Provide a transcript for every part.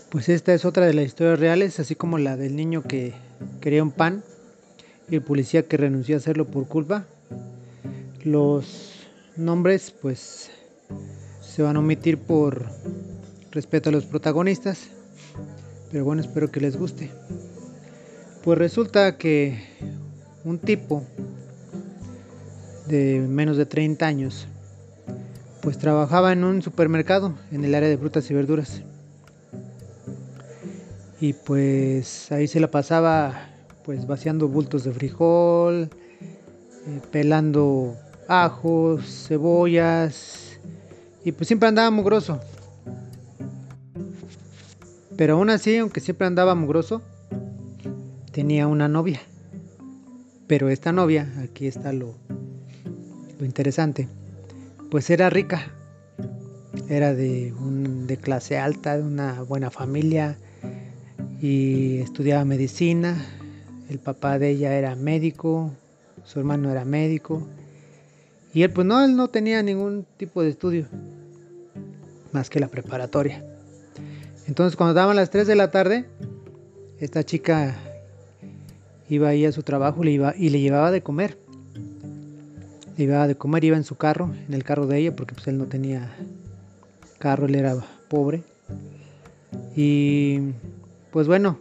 Pues esta es otra de las historias reales, así como la del niño que quería un pan y el policía que renunció a hacerlo por culpa. Los nombres pues se van a omitir por respeto a los protagonistas, pero bueno, espero que les guste. Pues resulta que un tipo de menos de 30 años pues trabajaba en un supermercado en el área de frutas y verduras. Y pues ahí se la pasaba pues vaciando bultos de frijol, pelando ajos, cebollas, y pues siempre andaba mugroso. Pero aún así, aunque siempre andaba mugroso, tenía una novia. Pero esta novia, aquí está lo interesante, pues era rica, era de clase alta, de una buena familia y estudiaba medicina. El papá de ella era médico, su hermano era médico y él pues no, él no tenía ningún tipo de estudio más que la preparatoria. Entonces cuando daban las 3 de la tarde, esta chica iba ahí a su trabajo y le llevaba de comer. Le llevaba de comer, iba en su carro, en el carro de ella, porque pues él no tenía carro, él era pobre. Y pues bueno,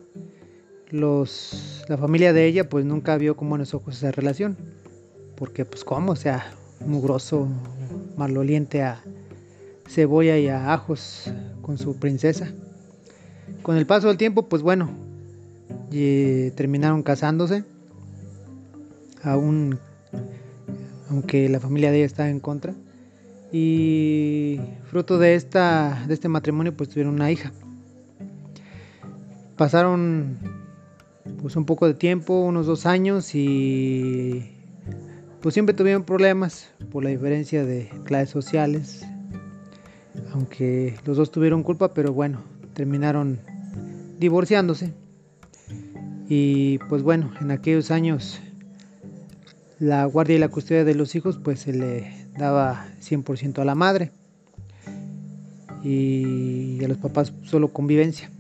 la familia de ella pues nunca vio con buenos ojos esa relación. Porque pues cómo, o sea, mugroso, maloliente a cebolla y a ajos con su princesa. Con el paso del tiempo pues bueno, terminaron casándose, aún aunque la familia de ella estaba en contra. Y fruto de este matrimonio pues tuvieron una hija. Pasaron pues un poco de tiempo, unos 2 años, y pues siempre tuvieron problemas por la diferencia de clases sociales, aunque los dos tuvieron culpa, pero bueno, terminaron divorciándose. Y pues bueno, en aquellos años la guardia y la custodia de los hijos pues se le daba 100% a la madre y a los papás solo convivencia.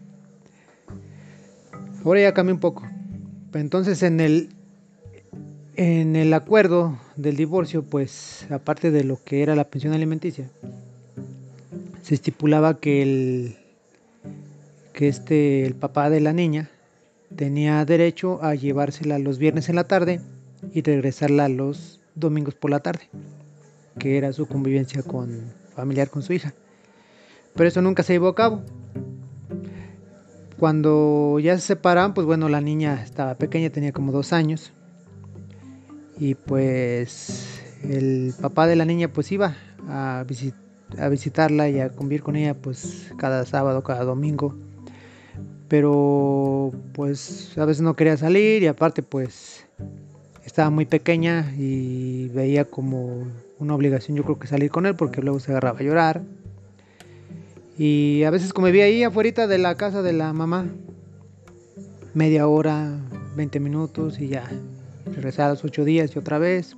Ahora ya cambió un poco. Entonces en el acuerdo del divorcio, pues aparte de lo que era la pensión alimenticia, se estipulaba el papá de la niña tenía derecho a llevársela los viernes en la tarde y regresarla los domingos por la tarde, que era su convivencia familiar con su hija. Pero eso nunca se llevó a cabo. Cuando ya se separaron, pues bueno, la niña estaba pequeña, tenía como 2 años. Y pues el papá de la niña pues iba a visitarla y a convivir con ella pues cada sábado, cada domingo. Pero pues a veces no quería salir y aparte pues estaba muy pequeña y veía como una obligación, yo creo, que salir con él, porque luego se agarraba a llorar. Y a veces como vivía ahí afuera de la casa de la mamá, media hora, 20 minutos y ya regresaba a los 8 días y otra vez.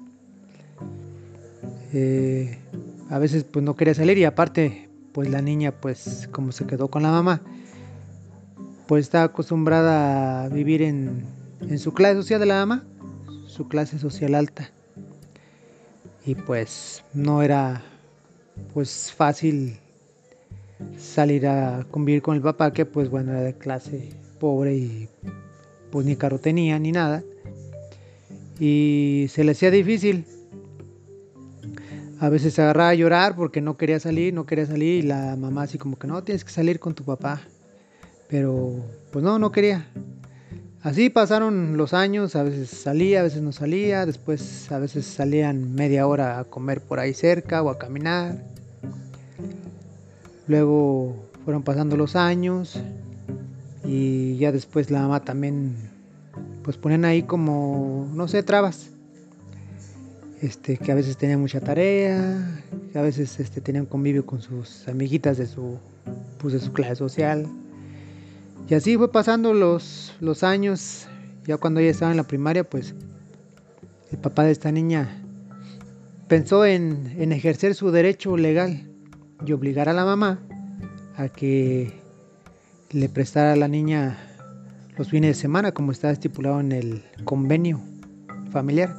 Eh, a veces pues no quería salir y aparte pues la niña pues como se quedó con la mamá, pues estaba acostumbrada a vivir en su clase social de la mamá, su clase social alta. Y pues no era pues fácil salir a convivir con el papá, que pues bueno, era de clase pobre y pues ni carro tenía ni nada. Y se le hacía difícil. A veces se agarraba a llorar porque no quería salir, no quería salir, y la mamá así como que no, tienes que salir con tu papá. Pero pues no, no quería. Así pasaron los años, a veces salía, a veces no salía, después a veces salían media hora a comer por ahí cerca o a caminar. Luego fueron pasando los años y ya después la mamá también pues ponían ahí como, no sé, trabas. Que a veces tenía mucha tarea, que a veces tenía un convivio con sus amiguitas pues, de su clase social. Y así fue pasando los años. Ya cuando ella estaba en la primaria, pues el papá de esta niña pensó en ejercer su derecho legal y obligar a la mamá a que le prestara a la niña los fines de semana, como está estipulado en el convenio familiar.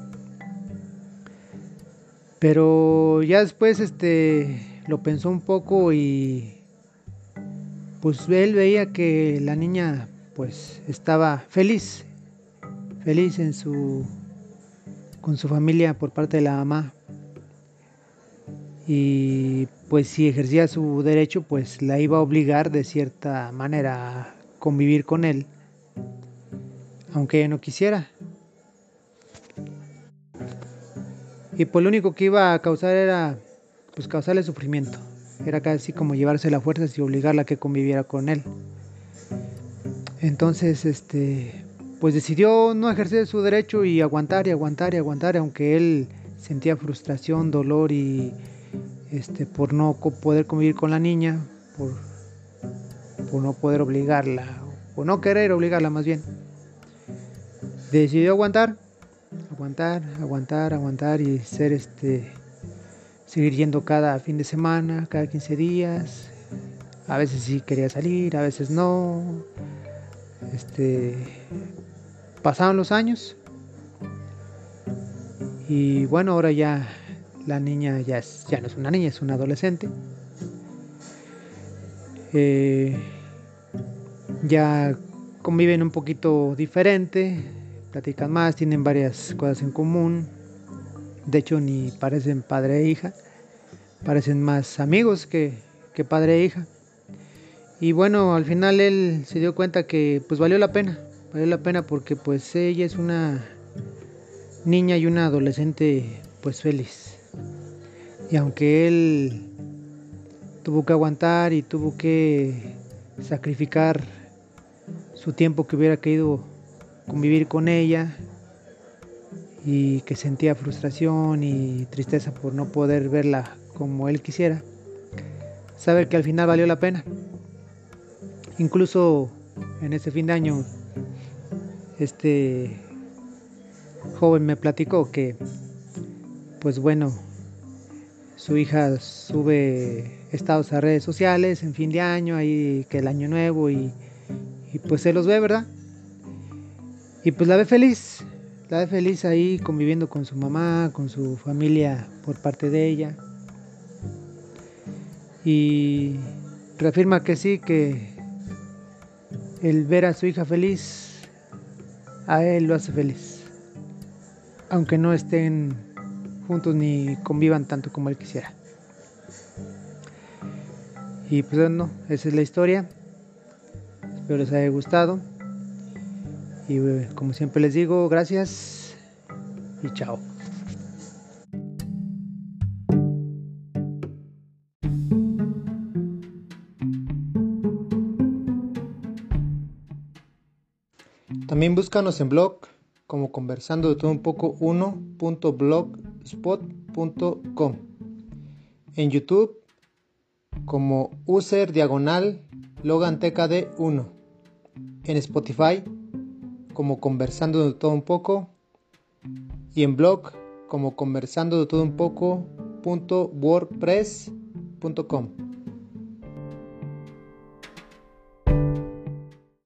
Pero ya después lo pensó un poco y pues él veía que la niña pues estaba feliz con su familia por parte de la mamá, y pues si ejercía su derecho pues la iba a obligar de cierta manera a convivir con él, aunque ella no quisiera. Y pues lo único que iba a causar era pues causarle sufrimiento. Era casi como llevársela a fuerzas y obligarla a que conviviera con él. Entonces, pues decidió no ejercer su derecho y aguantar y aguantar y aguantar, aunque él sentía frustración, dolor y por no poder convivir con la niña, por no poder obligarla, o no querer obligarla más bien. Decidió aguantar, aguantar, aguantar, aguantar y seguir yendo cada fin de semana, cada 15 días. A veces sí quería salir, a veces no. Pasaron los años y bueno, ahora ya la niña ya no es una niña, es una adolescente. Ya conviven un poquito diferente, platican más, tienen varias cosas en común. De hecho, ni parecen padre e hija, parecen más amigos que padre e hija. Y bueno, al final él se dio cuenta que pues valió la pena porque pues ella es una niña y una adolescente pues feliz. Y aunque él tuvo que aguantar y tuvo que sacrificar su tiempo que hubiera querido convivir con ella, y que sentía frustración y tristeza por no poder verla como él quisiera, saber que al final valió la pena. Incluso en ese fin de año este joven me platicó que pues bueno, su hija sube estados a redes sociales en fin de año, ahí que el año nuevo, y pues se los ve, ¿verdad? Y pues la ve feliz ahí conviviendo con su mamá, con su familia por parte de ella. Y reafirma que sí, que el ver a su hija feliz, a él lo hace feliz. Aunque no estén juntos ni convivan tanto como él quisiera. Y pues bueno, esa es la historia. Espero les haya gustado. Y como siempre les digo, gracias y chao. También búscanos en blog como conversando de todo un poco 1.blogspot.com, en YouTube como user/LoganTKD1, en Spotify como conversando de todo un poco y en blog como conversando de todo un poco.wordpress.com.